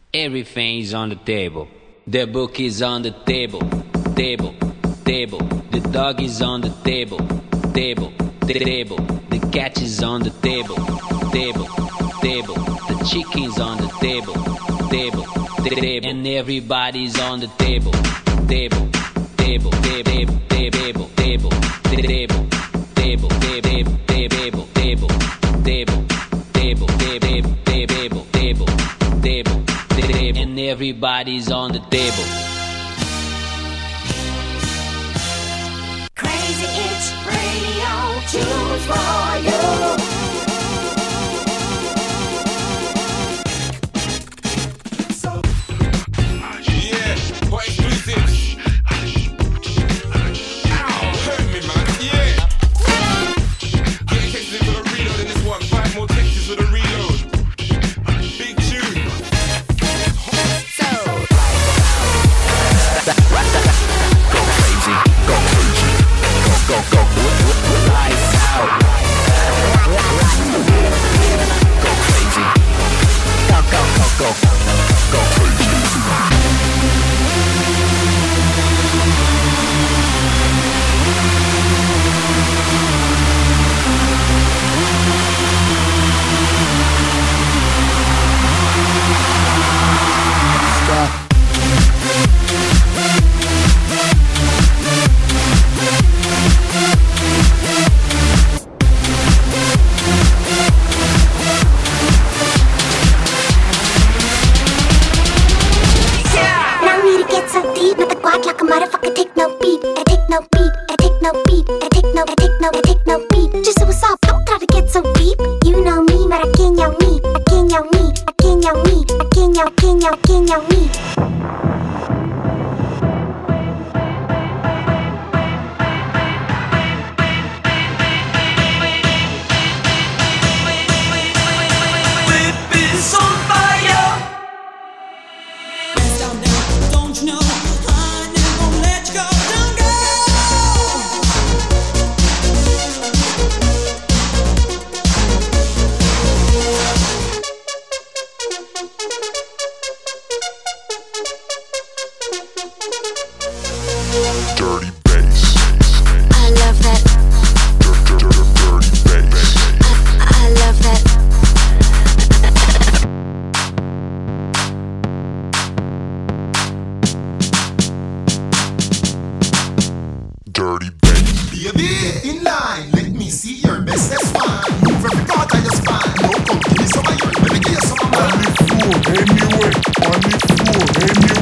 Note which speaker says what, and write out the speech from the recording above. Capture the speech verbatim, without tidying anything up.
Speaker 1: Everything's on the table. The book is on the table. Table, table. The dog is on the table. Table, table. The cat is on the table. Table, table. The chicken's on the table. Table, table. And everybody's on the table. Table, table, table, table, table, table, table, table, table, table, table, table, table, table, table, table, table, table, and everybody's on the table.
Speaker 2: Crazy Itch Radio, choose for you.
Speaker 3: Anyway, on the floor, anyway.